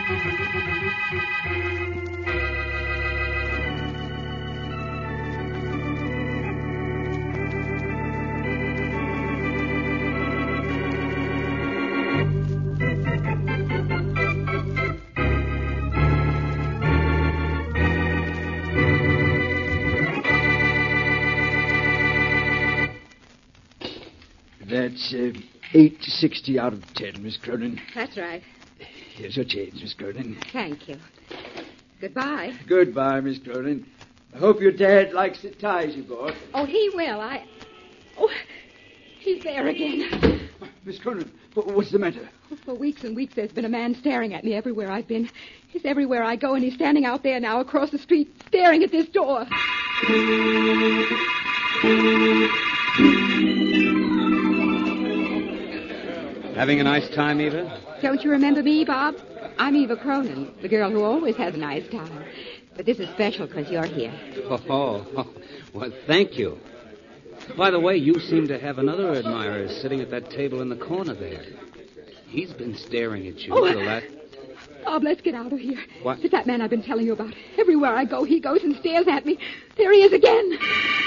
That's 860 out of 10, Miss Cronin. That's right. Here's your change, Miss Cronin. Thank you. Goodbye. Goodbye, Miss Cronin. I hope your dad likes the ties you bought. Oh, he will. Oh, he's there again. Miss Cronin, what's the matter? For weeks and weeks, there's been a man staring at me everywhere I've been. He's everywhere I go, and he's standing out there now across the street, staring at this door. Having a nice time, Eva? Don't you remember me, Bob? I'm Eva Cronin, the girl who always has a nice time. But this is special because you're here. Oh, well, thank you. By the way, you seem to have another admirer sitting at that table in the corner there. He's been staring at you for the last... Bob, let's get out of here. What? It's that man I've been telling you about. Everywhere I go, he goes and stares at me. There he is again.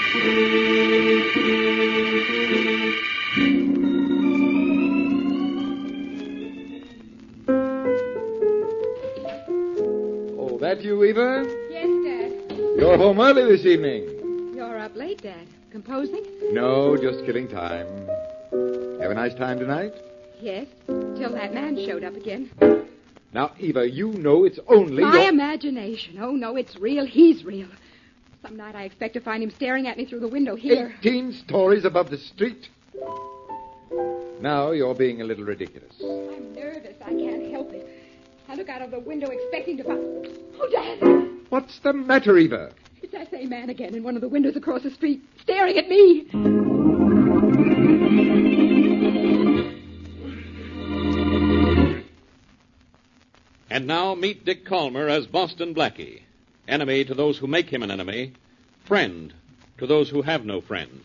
Oh, that you, Eva? Yes, Dad. You're home early this evening. You're up late, Dad. Composing? No, just killing time. Have a nice time tonight? Yes, till that man showed up again. Now, Eva, you know it's only... My imagination. Oh, no, it's real. He's real. Some night I expect to find him staring at me through the window here. 18 stories above the street. Now you're being a little ridiculous. I'm nervous. I can't help it. I look out of the window expecting to find... Oh, Dad! What's the matter, Eva? It's that same man again in one of the windows across the street, staring at me. And now meet Dick Calmer as Boston Blackie. Enemy to those who make him an enemy. Friend to those who have no friend.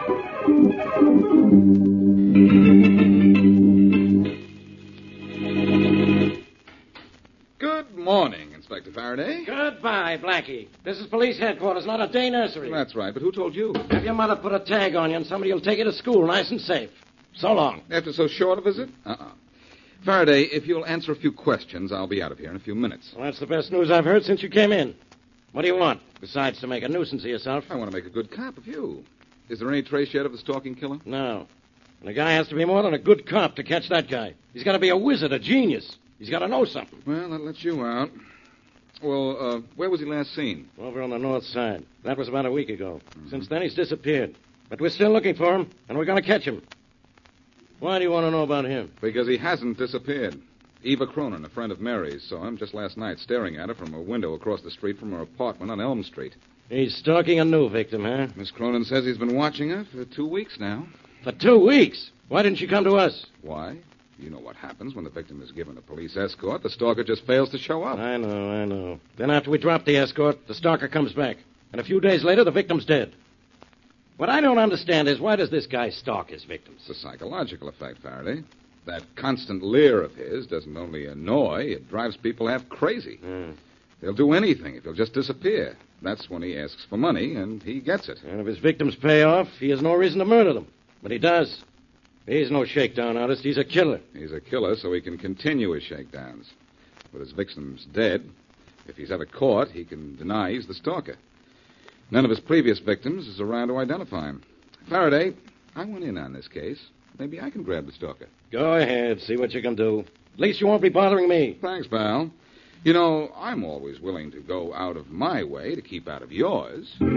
Good morning, Inspector Faraday. Goodbye, Blackie. This is police headquarters, not a day nursery. That's right, but who told you? Have your mother put a tag on you and somebody will take you to school nice and safe. So long. After so short a visit? Faraday, if you'll answer a few questions, I'll be out of here in a few minutes. Well, that's the best news I've heard since you came in. What do you want, besides to make a nuisance of yourself? I want to make a good cop of you. Is there any trace yet of the stalking killer? No. And a guy has to be more than a good cop to catch that guy. He's got to be a wizard, a genius. He's got to know something. Well, that lets you out. Well, where was he last seen? Over on the north side. That was about a week ago. Mm-hmm. Since then, he's disappeared. But we're still looking for him, and we're going to catch him. Why do you want to know about him? Because he hasn't disappeared. Eva Cronin, a friend of Mary's, saw him just last night staring at her from a window across the street from her apartment on Elm Street. He's stalking a new victim, huh? Miss Cronin says he's been watching her for 2 weeks now. For 2 weeks? Why didn't she come to us? Why? You know what happens when the victim is given a police escort. The stalker just fails to show up. I know. Then after we drop the escort, the stalker comes back. And a few days later, the victim's dead. What I don't understand is why does this guy stalk his victims? It's a psychological effect, Faraday. That constant leer of his doesn't only annoy, it drives people half crazy. They'll do anything if he'll just disappear. That's when he asks for money, and he gets it. And if his victims pay off, he has no reason to murder them. But he does. He's no shakedown artist. He's a killer. He's a killer so he can continue his shakedowns. With his victims dead, if he's ever caught, he can deny he's the stalker. None of his previous victims is around to identify him. Faraday, I went in on this case. Maybe I can grab the stalker. Go ahead. See what you can do. At least you won't be bothering me. Thanks, pal. You know, I'm always willing to go out of my way to keep out of yours. You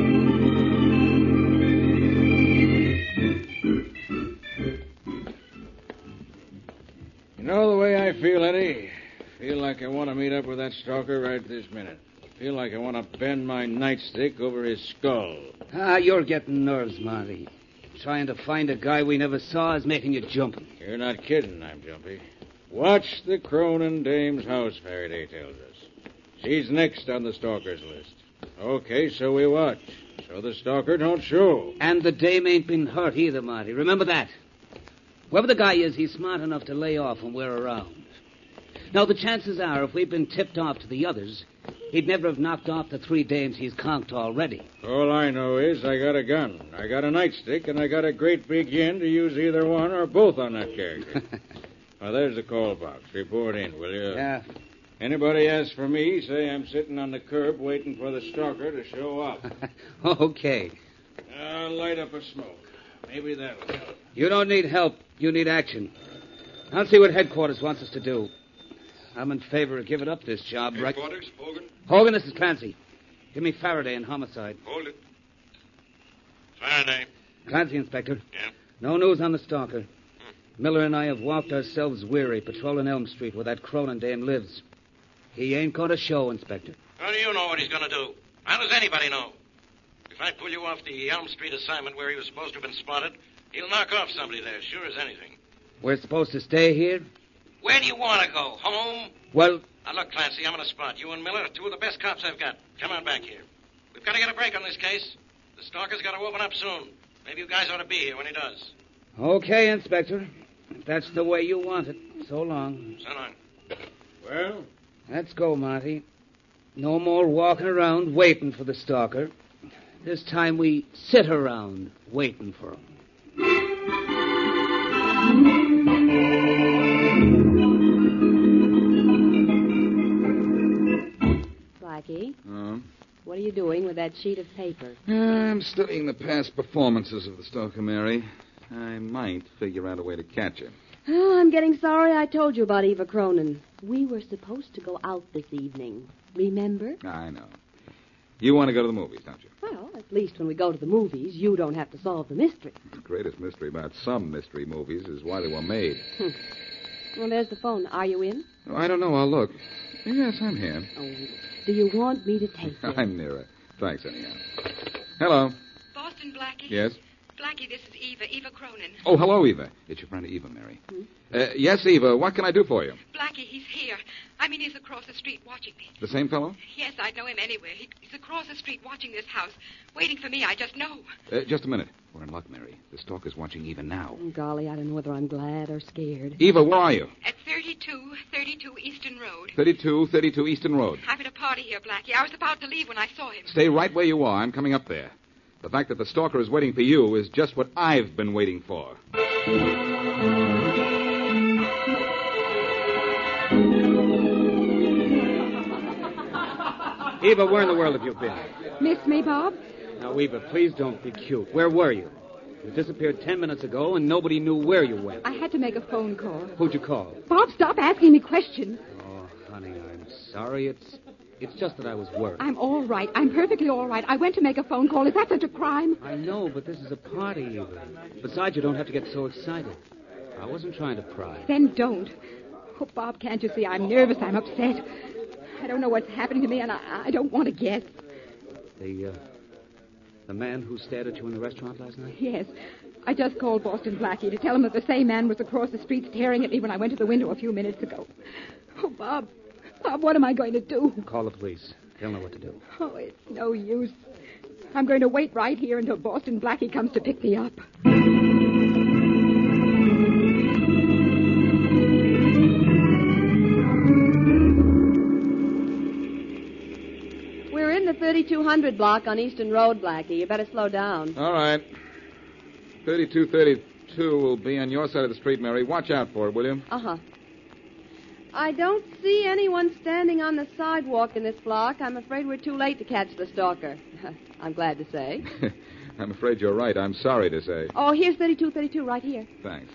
know the way I feel, Eddie? Feel like I want to meet up with that stalker right this minute. Feel like I want to bend my nightstick over his skull. You're getting nerves, Marty. Trying to find a guy we never saw is making you jumpy. You're not kidding, I'm jumpy. Watch the Cronin dame's house, Faraday tells us. She's next on the stalker's list. Okay, so we watch. So the stalker don't show. And the dame ain't been hurt either, Marty. Remember that. Whoever the guy is, he's smart enough to lay off when we're around. Now, the chances are, if we'd been tipped off to the others, he'd never have knocked off the 3 dames he's conked already. All I know is I got a gun, I got a nightstick, and I got a great big yen to use either one or both on that character. Well, there's the call box. Report in, will you? Yeah. Anybody asks for me, say I'm sitting on the curb waiting for the stalker to show up. Okay. I'll light up a smoke. Maybe that'll help. You don't need help. You need action. I'll see what headquarters wants us to do. I'm in favor of giving up this job, right? Headquarters, Hogan? Hogan, this is Clancy. Give me Faraday in homicide. Hold it. Faraday. Clancy, Inspector. Yeah? No news on the stalker. Miller and I have walked ourselves weary patrolling Elm Street where that Cronin dame lives. He ain't going to show, Inspector. How do you know what he's going to do? How does anybody know? If I pull you off the Elm Street assignment where he was supposed to have been spotted, he'll knock off somebody there, sure as anything. We're supposed to stay here? Where do you want to go? Home? Well, Now, look, Clancy, I'm on a spot. You and Miller are 2 of the best cops I've got. Come on back here. We've got to get a break on this case. The stalker's got to open up soon. Maybe you guys ought to be here when he does. okay, Inspector. If that's the way you want it. So long. So long. Well? Let's go, Marty. No more walking around waiting for the stalker. This time we sit around waiting for him. Blackie, Oh? what are you doing with that sheet of paper? I'm studying the past performances of the stalker, Mary. I might figure out a way to catch him. Oh, I'm getting sorry I told you about Eva Cronin. We were supposed to go out this evening. Remember? I know. You want to go to the movies, don't you? Well, at least when we go to the movies, you don't have to solve the mystery. The greatest mystery about some mystery movies is why they were made. Well, there's the phone. Are you in? Oh, I don't know. I'll look. Yes, I'm here. Oh, do you want me to take you? I'm near it. Thanks, anyhow. Hello. Boston, Blackie? Yes? Blackie, this is Eva Cronin. Oh, hello, Eva. It's your friend Eva, Mary. Yes, Eva. What can I do for you? Blackie, he's here. I mean, he's across the street watching me. The same fellow? Yes, I'd know him anywhere. He's across the street watching this house, waiting for me. I just know. Just a minute. We're in luck, Mary. The stalker's watching Eva now. Oh, golly, I don't know whether I'm glad or scared. Eva, where are you? At 3232 Easton Road. 3232 Easton Road. Having a party here, Blackie. I was about to leave when I saw him. Stay right where you are. I'm coming up there. The fact that the stalker is waiting for you is just what I've been waiting for. Eva, where in the world have you been? Miss me, Bob? Now, Eva, please don't be cute. Where were you? You disappeared 10 minutes ago, and nobody knew where you went. I had to make a phone call. Who'd you call? Bob, stop asking me questions. Oh, honey, I'm sorry. It's just that I was worried. I'm all right. I'm perfectly all right. I went to make a phone call. Is that such a crime? I know, but this is a party, Eva. Besides, you don't have to get so excited. I wasn't trying to pry. Then don't. Oh, Bob, can't you see? I'm nervous. I'm upset. I don't know what's happening to me, and I don't want to guess. The man who stared at you in the restaurant last night? Yes. I just called Boston Blackie to tell him that the same man was across the street staring at me when I went to the window a few minutes ago. Oh, Bob. Bob, what am I going to do? Call the police. They'll know what to do. Oh, it's no use. I'm going to wait right here until Boston Blackie comes to pick me up. We're in the 3200 block on Eastern Road, Blackie. You better slow down. All right. 3232 will be on your side of the street, Mary. Watch out for it, will you? Uh-huh. I don't see anyone standing on the sidewalk in this block. I'm afraid we're too late to catch the stalker. I'm glad to say. I'm afraid you're right. I'm sorry to say. Oh, here's 3232 right here. Thanks.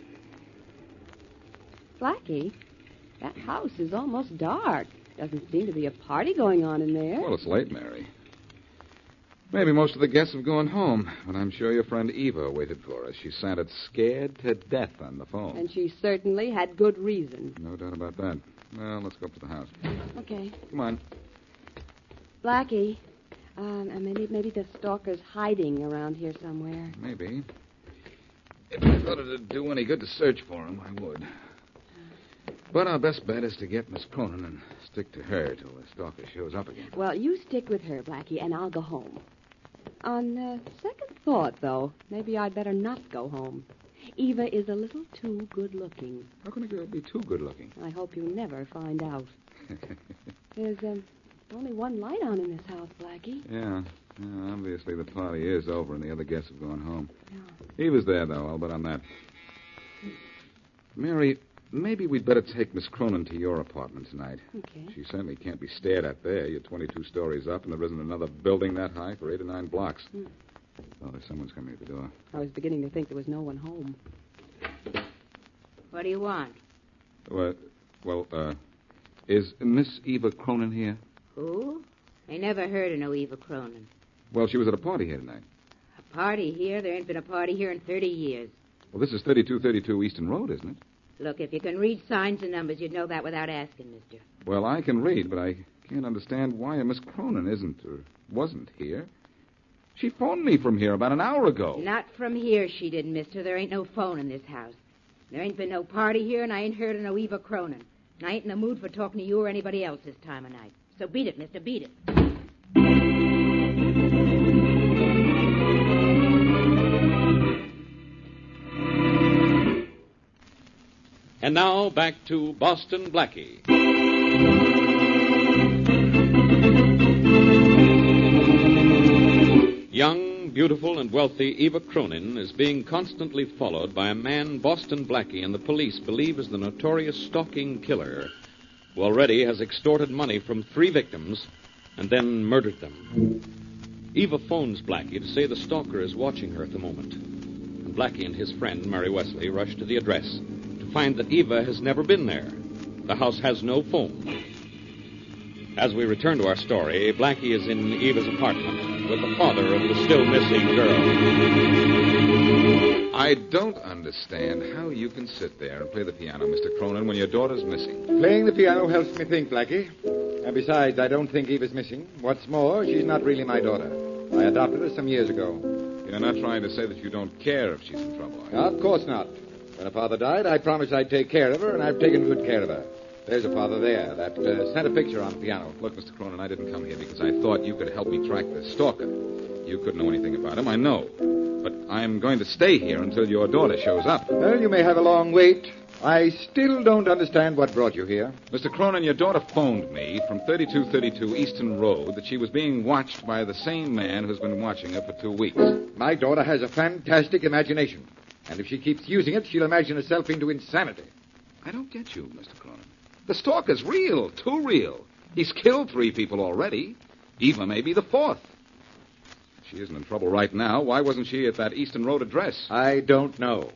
Blackie, that house is almost dark. Doesn't seem to be a party going on in there. Well, it's late, Mary. Maybe most of the guests have gone home, but I'm sure your friend Eva waited for us. She sounded scared to death on the phone. And she certainly had good reason. No doubt about that. Well, let's go up to the house. Okay. Come on. Blackie, maybe the stalker's hiding around here somewhere. Maybe. If I thought it'd do any good to search for him, I would. But our best bet is to get Miss Cronin and stick to her till the stalker shows up again. Well, you stick with her, Blackie, and I'll go home. On second thought, though, maybe I'd better not go home. Eva is a little too good-looking. How can a girl be too good-looking? I hope you never find out. There's only one light on in this house, Blackie. Yeah, obviously the party is over and the other guests have gone home. Yeah. He was there, though. I'll bet on that. Mary, maybe we'd better take Miss Cronin to your apartment tonight. Okay. She certainly can't be stared at there. You're 22 stories up, and there isn't another building that high for 8 or 9 blocks. Oh, there's someone's coming at the door. I was beginning to think there was no one home. What do you want? Is Miss Eva Cronin here? Who? I never heard of no Eva Cronin. Well, she was at a party here tonight. A party here? There ain't been a party here in 30 years. Well, this is 3232 Easton Road, isn't it? Look, if you can read signs and numbers, you'd know that without asking, mister. Well, I can read, but I can't understand why a Miss Cronin isn't or wasn't here. She phoned me from here about an hour ago. Not from here, she didn't, mister. There ain't no phone in this house. There ain't been no party here, and I ain't heard of no Eva Cronin. And I ain't in the mood for talking to you or anybody else this time of night. So beat it, mister, beat it. And now, back to Boston Blackie. Young, beautiful, and wealthy Eva Cronin is being constantly followed by a man Boston Blackie and the police believe is the notorious stalking killer who already has extorted money from 3 victims and then murdered them. Eva phones Blackie to say the stalker is watching her at the moment. And Blackie and his friend, Mary Wesley, rush to the address to find that Eva has never been there. The house has no phone. As we return to our story, Blackie is in Eva's apartment with the father of the still missing girl. I don't understand how you can sit there and play the piano, Mr. Cronin, when your daughter's missing. Playing the piano helps me think, Blackie. And besides, I don't think Eva's missing. What's more, she's not really my daughter. I adopted her some years ago. You're not trying to say that you don't care if she's in trouble, are you? Of course not. When her father died, I promised I'd take care of her, and I've taken good care of her. There's her father there, that center picture on the piano. Look, Mr. Cronin, I didn't come here because I thought you could help me track the stalker. You couldn't know anything about him, I know. But I'm going to stay here until your daughter shows up. Well, you may have a long wait. I still don't understand what brought you here. Mr. Cronin, your daughter phoned me from 3232 Easton Road that she was being watched by the same man who's been watching her for 2 weeks. My daughter has a fantastic imagination. And if she keeps using it, she'll imagine herself into insanity. I don't get you, Mr. Cronin. The stalker's real, too real. He's killed 3 people already. Eva may be the 4th. If she isn't in trouble right now, why wasn't she at that Easton Road address? I don't know.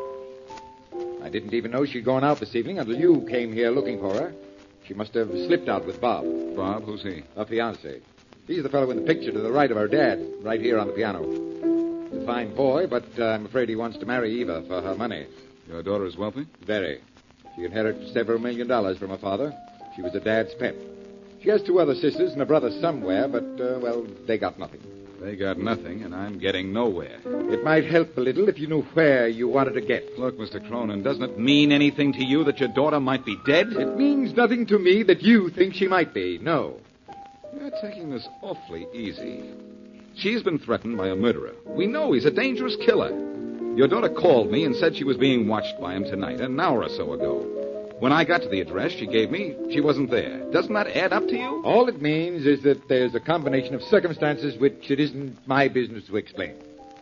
I didn't even know she'd gone out this evening until you came here looking for her. She must have slipped out with Bob. Bob? Who's he? Her fiancé. He's the fellow in the picture to the right of her dad, right here on the piano. He's a fine boy, but I'm afraid he wants to marry Eva for her money. Your daughter is wealthy? Very. She inherited several $1 million from her father. She was her dad's pet. She has 2 other sisters and a brother somewhere, but, they got nothing. They got nothing, and I'm getting nowhere. It might help a little if you knew where you wanted to get. Look, Mr. Cronin, doesn't it mean anything to you that your daughter might be dead? It means nothing to me that you think she might be, no. You're taking this awfully easy. She's been threatened by a murderer. We know he's a dangerous killer. Your daughter called me and said she was being watched by him tonight, an hour or so ago. When I got to the address she gave me, she wasn't there. Doesn't that add up to you? All it means is that there's a combination of circumstances which it isn't my business to explain.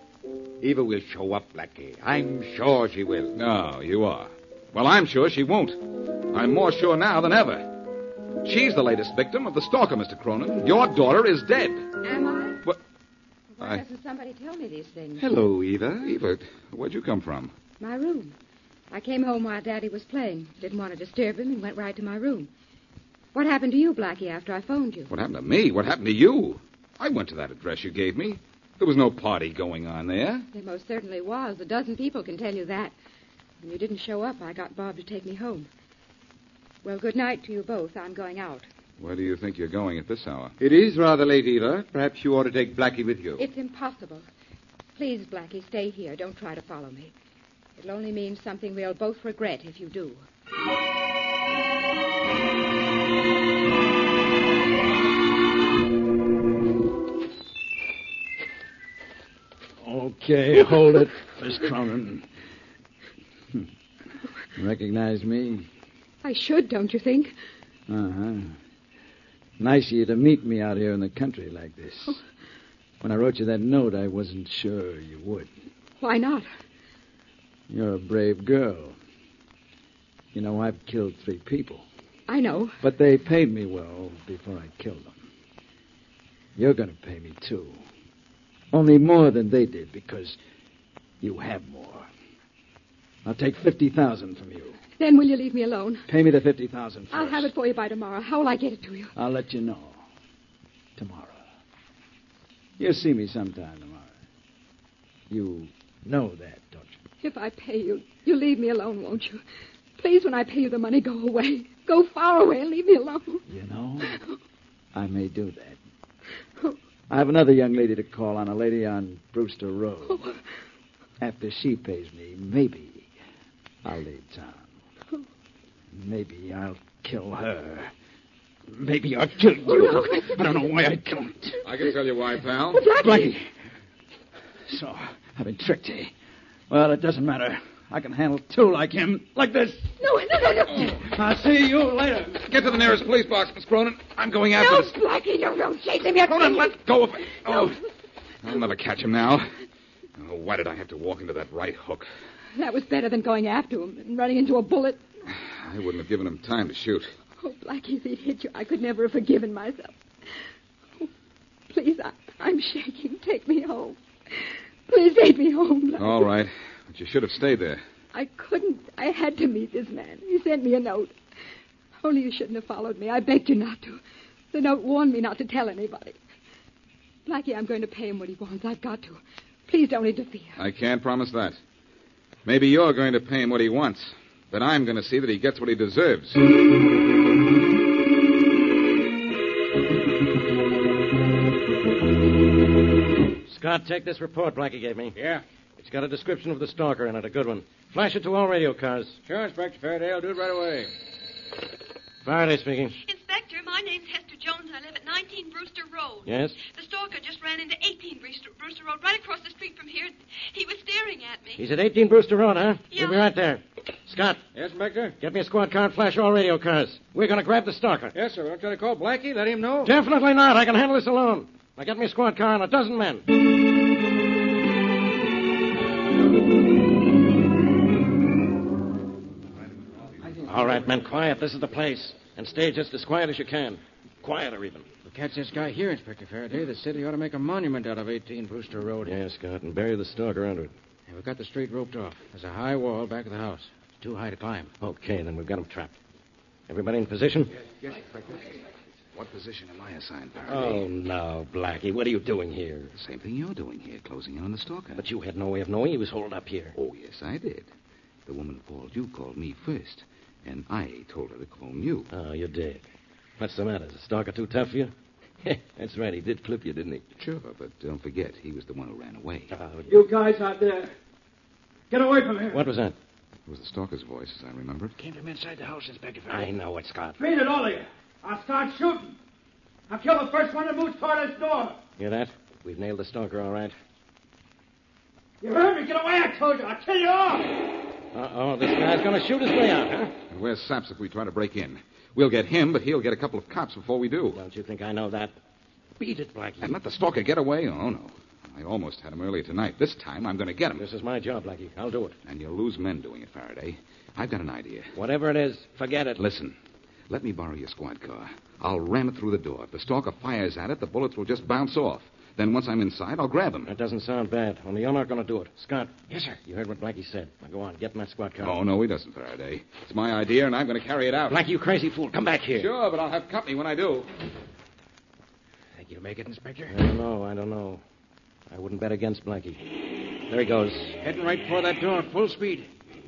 Eva will show up, Blackie. I'm sure she will. No, you are. Well, I'm sure she won't. I'm more sure now than ever. She's the latest victim of the stalker, Mr. Cronin. Your daughter is dead. Am I? What? Why doesn't somebody tell me these things? Hello, Eva. Eva, where'd you come from? My room. I came home while Daddy was playing. Didn't want to disturb him and went right to my room. What happened to you, Blackie, after I phoned you? What happened to me? What happened to you? I went to that address you gave me. There was no party going on there. There most certainly was. A dozen people can tell you that. When you didn't show up, I got Bob to take me home. Well, good night to you both. I'm going out. Where do you think you're going at this hour? It is rather late, Eva. Perhaps you ought to take Blackie with you. It's impossible. Please, Blackie, stay here. Don't try to follow me. It'll only mean something we'll both regret if you do. Okay, hold it, Miss Cronin. Recognize me? I should, don't you think? Uh-huh. Nice of you to meet me out here in the country like this. Oh. When I wrote you that note, I wasn't sure you would. Why not? You're a brave girl. You know, I've killed 3 people. I know. But they paid me well before I killed them. You're going to pay me, too. Only more than they did, because you have more. I'll take $50,000 from you. Then will you leave me alone? Pay me the $50,000 first. I'll have it for you by tomorrow. How will I get it to you? I'll let you know. Tomorrow. You'll see me sometime tomorrow. You know that, don't you? If I pay you, you'll leave me alone, won't you? Please, when I pay you the money, go away. Go far away and leave me alone. You know, I may do that. I have another young lady to call on, a lady on Brewster Road. Oh. After she pays me, maybe I'll leave town. Maybe I'll kill her. Maybe I'll kill you. Oh, no. I don't know why I don't. I can tell you why, pal. Blackie. So, I've been tricked, eh? Well, it doesn't matter. I can handle 2 like him. Like this. No. I'll see you later. Get to the nearest police box, Miss Cronin. I'm going after No, this. Blackie, no, don't chase him yet. Cronin, let go of it. Oh, I'll never catch him now. Oh, why did I have to walk into that right hook? That was better than going after him and running into a bullet. I wouldn't have given him time to shoot. Oh, Blackie, if he'd hit you, I could never have forgiven myself. Oh, please, I'm shaking. Take me home. Please take me home, Blackie. All right, but you should have stayed there. I couldn't. I had to meet this man. He sent me a note. Only you shouldn't have followed me. I begged you not to. The note warned me not to tell anybody. Blackie, I'm going to pay him what he wants. I've got to. Please don't interfere. I can't promise that. Maybe you're going to pay him what he wants. Then I'm going to see that he gets what he deserves. Scott, take this report Blackie gave me. Yeah. It's got a description of the stalker in it, a good one. Flash it to all radio cars. Sure, Inspector Faraday. I'll do it right away. Faraday speaking. Inspector, my name's Hester Jones, and I live at 19 Brewster Road. Yes? The stalker just ran into 18 Brewster Road, right across the street from here. He was staring at me. He's at 18 Brewster Road, huh? Yeah. We'll be right there. Scott. Yes, Inspector? Get me a squad car and flash all radio cars. We're going to grab the stalker. Yes, sir. Don't try to call Blackie. Let him know. Definitely not. I can handle this alone. Now get me a squad car and a dozen men. All right, men, quiet. This is the place. And stay just as quiet as you can. Quieter, even. We'll catch this guy here, Inspector Faraday. The city ought to make a monument out of 18 Brewster Road. Yes, Scott, and bury the stalker under it. Yeah, we've got the street roped off. There's a high wall back of the house. It's too high to climb. Okay, then we've got him trapped. Everybody in position? Yes, Inspector. What position am I assigned, Faraday? Oh, no, Blackie. What are you doing here? The same thing you're doing here, closing in on the stalker. But you had no way of knowing he was holed up here. Oh, yes, I did. The woman who called you called me first, and I told her to call you. Oh, you did. What's the matter? Is the stalker too tough for you? That's right. He did clip you, didn't he? Sure, but don't forget, he was the one who ran away. You guys out there, get away from here. What was that? It was the stalker's voice, as I remember it. Came from inside the house, Inspector Faraday. I know it, Scott. Beat it, all of you. I'll start shooting. I'll kill the first one that moves toward this door. Hear that? We've nailed the stalker, all right. You heard me. Get away, I told you. I'll kill you all. Uh-oh, this guy's going to shoot his way out, huh? And where's Saps if we try to break in? We'll get him, but he'll get a couple of cops before we do. Don't you think I know that? Beat it, Blackie. And let the stalker get away? Oh, no. I almost had him earlier tonight. This time, I'm going to get him. This is my job, Blackie. I'll do it. And you'll lose men doing it, Faraday. I've got an idea. Whatever it is, forget it. Listen. Let me borrow your squad car. I'll ram it through the door. If the stalker fires at it, the bullets will just bounce off. Then once I'm inside, I'll grab him. That doesn't sound bad. Only you're not going to do it. Scott. Yes, sir. You heard what Blackie said. Now go on. Get in that squad car. Oh, no, he doesn't, Faraday. It's my idea, and I'm going to carry it out. Blackie, you crazy fool. Come back here. Sure, but I'll have company when I do. Think you'll make it, Inspector? I don't know. I wouldn't bet against Blackie. There he goes. Heading right for that door, full speed.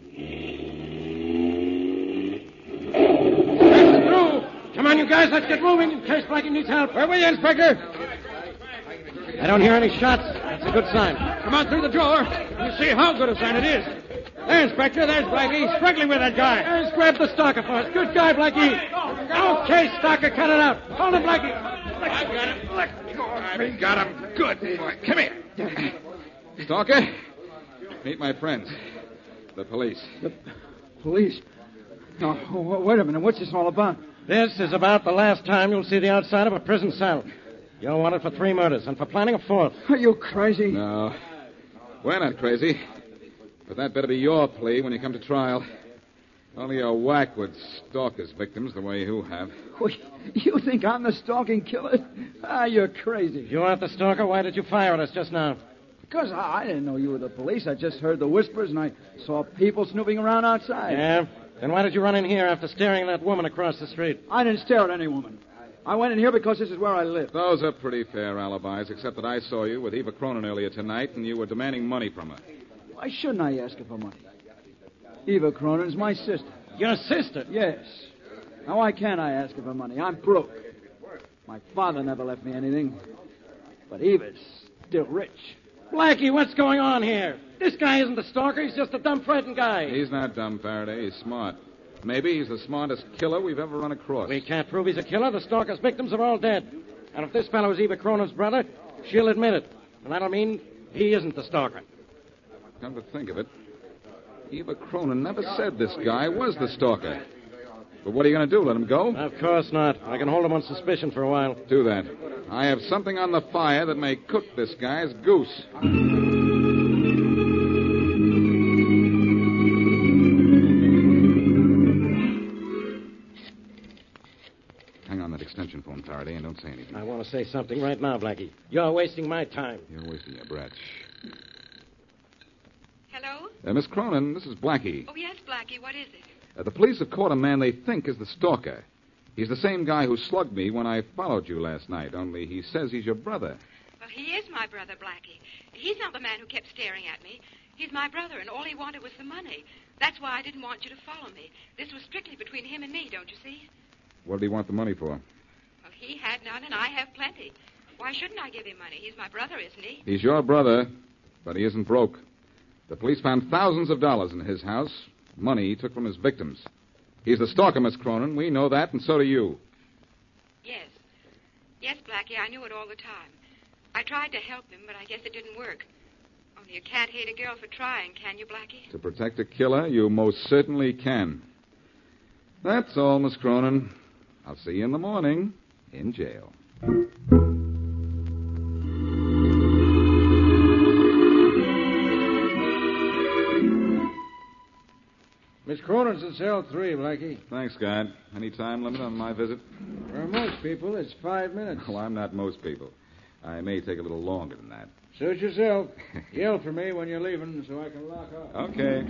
Come on, you guys. Let's get moving in case Blackie needs help. Where were you, Inspector? I don't hear any shots. That's a good sign. Come on through the door. You see how good a sign it is. There, Inspector. There's Blackie, struggling with that guy. Let's grab the stalker for us. Good guy, Blackie. Okay, stalker, cut it out. Hold him, Blackie. I got him. Let go. I've got him. Good boy. Come here. Stalker, meet my friends, the police. Police? Oh, wait a minute. What's this all about? This is about the last time you'll see the outside of a prison cell. You're wanted for 3 murders and for planning a 4th. Are you crazy? No. We're not crazy. But that better be your plea when you come to trial. Only a whack would stalk his victims the way you have. Wait, you think I'm the stalking killer? You're crazy. If you aren't the stalker, why did you fire at us just now? Because I didn't know you were the police. I just heard the whispers, and I saw people snooping around outside. Yeah? Then why did you run in here after staring at that woman across the street? I didn't stare at any woman. I went in here because this is where I live. Those are pretty fair alibis, except that I saw you with Eva Cronin earlier tonight, and you were demanding money from her. Why shouldn't I ask her for money? Eva Cronin's my sister. Your sister? Yes. Now, why can't I ask her for money? I'm broke. My father never left me anything. But Eva's still rich. Blackie, what's going on here? This guy isn't the stalker. He's just a dumb, frightened guy. He's not dumb, Faraday. He's smart. Maybe he's the smartest killer we've ever run across. We can't prove he's a killer. The stalker's victims are all dead. And if this fellow is Eva Cronin's brother, she'll admit it. And that'll mean he isn't the stalker. Come to think of it, Eva Cronin never said this guy was the stalker. But what are you going to do, let him go? Of course not. I can hold him on suspicion for a while. Do that. I have something on the fire that may cook this guy's goose. Hang on that extension phone, Faraday, and don't say anything. I want to say something right now, Blackie. You're wasting my time. You're wasting your breath. Hello? Miss Cronin, this is Blackie. Oh, yes, Blackie. What is it? The police have caught a man they think is the stalker. He's the same guy who slugged me when I followed you last night, only he says he's your brother. Well, he is my brother, Blackie. He's not the man who kept staring at me. He's my brother, and all he wanted was the money. That's why I didn't want you to follow me. This was strictly between him and me, don't you see? What did he want the money for? Well, he had none, and I have plenty. Why shouldn't I give him money? He's my brother, isn't he? He's your brother, but he isn't broke. The police found thousands of dollars in his house, money he took from his victims. He's the stalker, Miss Cronin. We know that, and so do you. Yes. Yes, Blackie, I knew it all the time. I tried to help him, but I guess it didn't work. Only you can't hate a girl for trying, can you, Blackie? To protect a killer, you most certainly can. That's all, Miss Cronin. I'll see you in the morning in jail. Miss Cronin's in cell 3, Blackie. Thanks, guard. Any time limit on my visit? For most people, it's 5 minutes. Well, I'm not most people. I may take a little longer than that. Suit yourself. Yell for me when you're leaving so I can lock up. Okay.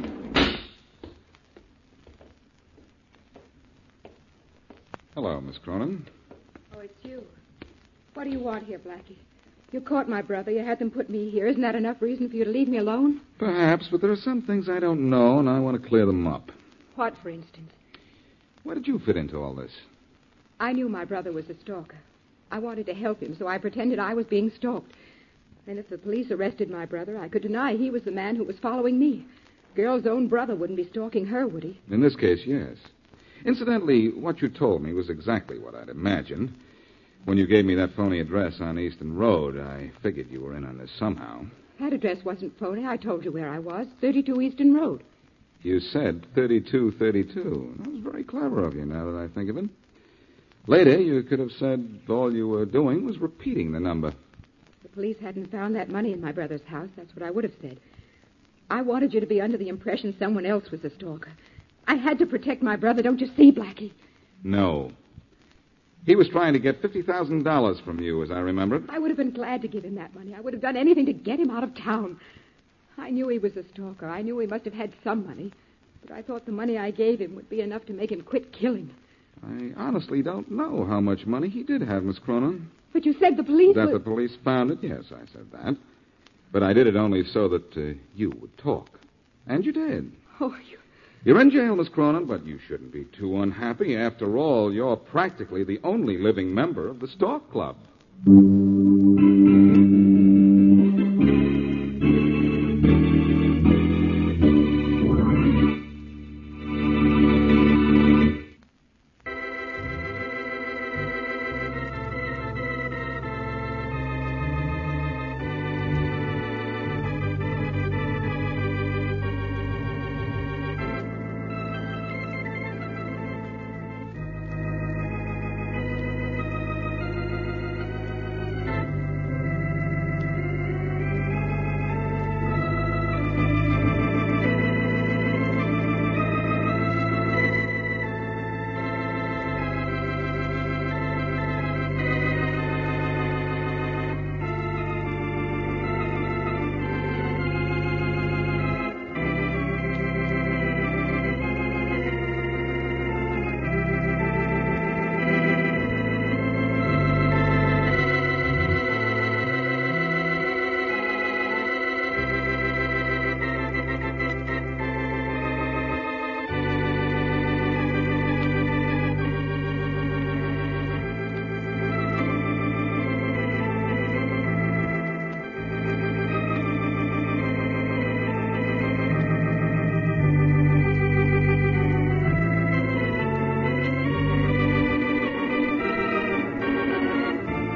Hello, Miss Cronin. Oh, it's you. What do you want here, Blackie? You caught my brother. You had them put me here. Isn't that enough reason for you to leave me alone? Perhaps, but there are some things I don't know, and I want to clear them up. What, for instance? Where did you fit into all this? I knew my brother was a stalker. I wanted to help him, so I pretended I was being stalked. And if the police arrested my brother, I could deny he was the man who was following me. Girl's own brother wouldn't be stalking her, would he? In this case, yes. Incidentally, what you told me was exactly what I'd imagined. When you gave me that phony address on Easton Road, I figured you were in on this somehow. That address wasn't phony. I told you where I was. 32 Easton Road. You said 3232. That was very clever of you, now that I think of it. Later, you could have said all you were doing was repeating the number. The police hadn't found that money in my brother's house. That's what I would have said. I wanted you to be under the impression someone else was the stalker. I had to protect my brother, don't you see, Blackie? No. He was trying to get $50,000 from you, as I remember it. I would have been glad to give him that money. I would have done anything to get him out of town. I knew he was a stalker. I knew he must have had some money. But I thought the money I gave him would be enough to make him quit killing. I honestly don't know how much money he did have, Miss Cronin. But you said the police That the police found it? Yes, I said that. But I did it only so that you would talk. And you did. Oh, You're in jail, Miss Cronin, but you shouldn't be too unhappy. After all, you're practically the only living member of the Stalk Club.